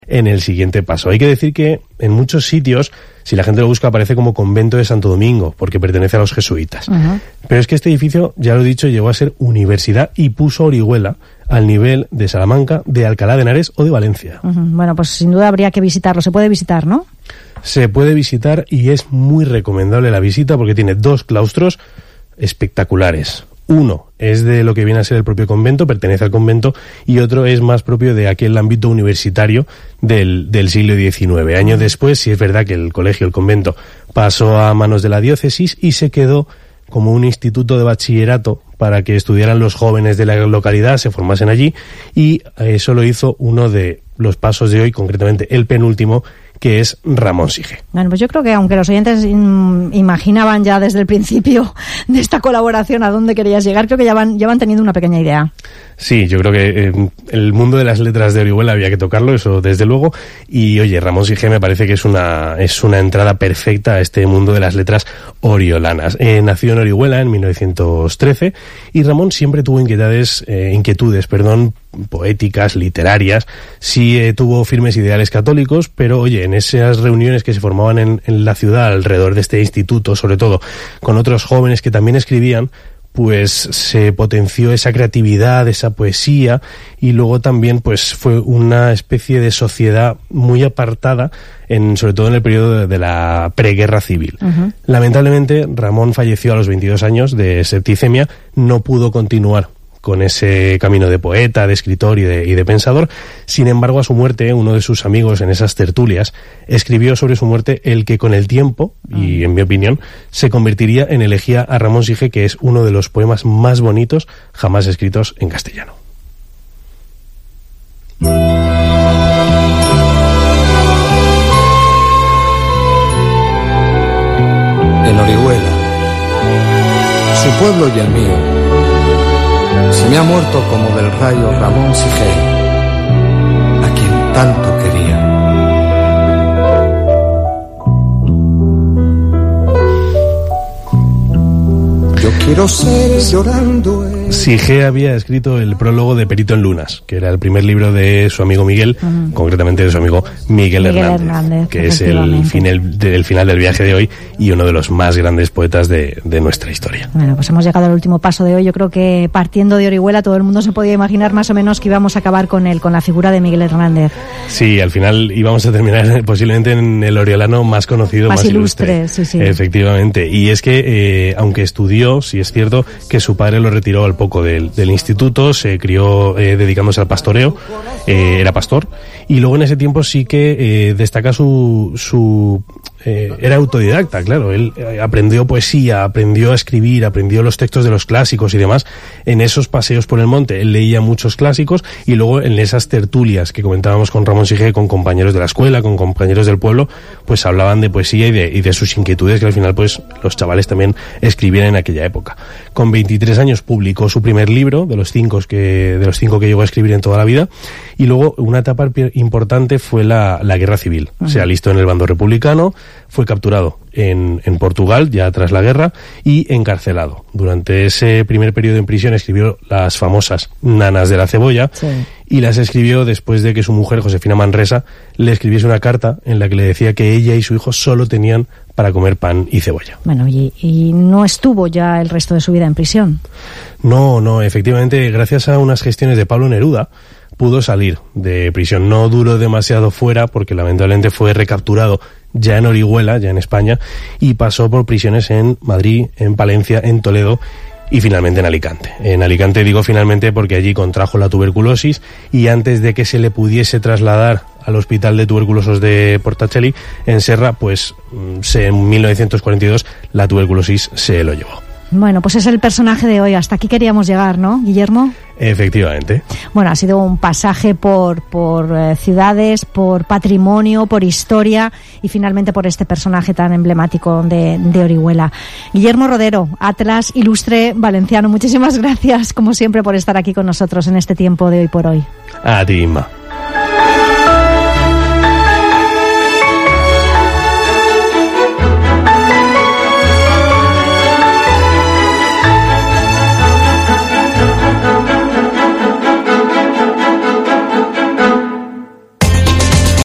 en el siguiente paso. Hay que decir que en muchos sitios, si la gente lo busca, aparece como Convento de Santo Domingo, porque pertenece a los jesuitas. Pero es que este edificio, ya lo he dicho, llegó a ser universidad y puso a Orihuela al nivel de Salamanca, de Alcalá de Henares o de Valencia. Bueno, pues sin duda habría que visitarlo. Se puede visitar, ¿no? Se puede visitar y es muy recomendable la visita porque tiene 2 claustros espectaculares. Uno es de lo que viene a ser el propio convento, pertenece al convento, y otro es más propio de aquel ámbito universitario del siglo XIX. Años después, sí es verdad que el colegio, el convento, pasó a manos de la diócesis y se quedó como un instituto de bachillerato para que estudiaran los jóvenes de la localidad, se formasen allí, y eso lo hizo uno de los pasos de hoy, concretamente el penúltimo, que es Ramón Sige. Bueno, pues yo creo que aunque los oyentes imaginaban ya desde el principio de esta colaboración a dónde querías llegar, creo que ya van teniendo una pequeña idea. Sí, yo creo que el mundo de las letras de Orihuela había que tocarlo, eso desde luego, y oye, Ramón Sige me parece que es una entrada perfecta a este mundo de las letras oriolanas. Nació en Orihuela en 1913 y Ramón siempre tuvo inquietudes, poéticas, literarias. Sí tuvo firmes ideales católicos, pero oye, en esas reuniones que se formaban en la ciudad alrededor de este instituto, sobre todo con otros jóvenes que también escribían, pues se potenció esa creatividad, esa poesía, y luego también pues fue una especie de sociedad muy apartada, sobre todo en el periodo de la preguerra civil. Lamentablemente, Ramón falleció a los 22 años de septicemia, no pudo continuar con ese camino de poeta, de escritor y de pensador. Sin embargo, a su muerte, uno de sus amigos en esas tertulias escribió sobre su muerte el que con el tiempo, y en mi opinión, se convertiría en elegía a Ramón Sige, que es uno de los poemas más bonitos jamás escritos en castellano. En Orihuela, su pueblo y el mío, se me ha muerto como del rayo Ramón Sige, a quien tanto quería. Yo quiero ser llorando. Sige había escrito el prólogo de Perito en Lunas, que era el primer libro de su amigo Miguel, concretamente de su amigo Miguel Hernández, que es el final del viaje de hoy y uno de los más grandes poetas de nuestra historia. Bueno, pues hemos llegado al último paso de hoy. Yo creo que partiendo de Orihuela todo el mundo se podía imaginar más o menos que íbamos a acabar con la figura de Miguel Hernández. Sí, al final íbamos a terminar posiblemente en el oriolano más conocido, más ilustre. Sí. Efectivamente. Y es que, aunque estudió, sí es cierto que su padre lo retiró al poco del instituto, se crió dedicándose al pastoreo, era pastor, y luego en ese tiempo sí que destaca era autodidacta, claro, él aprendió poesía, aprendió a escribir, aprendió los textos de los clásicos y demás en esos paseos por el monte. Él leía muchos clásicos y luego en esas tertulias que comentábamos con Ramón Sige, con compañeros de la escuela, con compañeros del pueblo, pues hablaban de poesía y de sus inquietudes, que al final pues los chavales también escribían en aquella época. Con 23 años publicó su primer libro, de los 5 que llegó a escribir en toda la vida, y luego una etapa importante fue la guerra civil. Se alistó en el bando republicano, fue capturado en Portugal ya tras la guerra y encarcelado. Durante ese primer periodo en prisión escribió las famosas Nanas de la Cebolla, y las escribió después de que su mujer, Josefina Manresa, le escribiese una carta en la que le decía que ella y su hijo solo tenían para comer pan y cebolla. Bueno, y no estuvo ya el resto de su vida en prisión. No, efectivamente, gracias a unas gestiones de Pablo Neruda, pudo salir de prisión. No duró demasiado fuera porque lamentablemente fue recapturado ya en Orihuela, ya en España, y pasó por prisiones en Madrid, en Palencia, en Toledo y finalmente en Alicante. En Alicante digo finalmente porque allí contrajo la tuberculosis y antes de que se le pudiese trasladar al Hospital de Tuberculosos de Portacelli, en Serra, pues en 1942 la tuberculosis se lo llevó. Bueno, pues es el personaje de hoy. Hasta aquí queríamos llegar, ¿no, Guillermo? Efectivamente. Bueno, ha sido un pasaje por ciudades, por patrimonio, por historia y finalmente por este personaje tan emblemático de Orihuela. Guillermo Rodero, Atlas Ilustre Valenciano, muchísimas gracias, como siempre, por estar aquí con nosotros en este tiempo de Hoy por Hoy. A ti, Inma.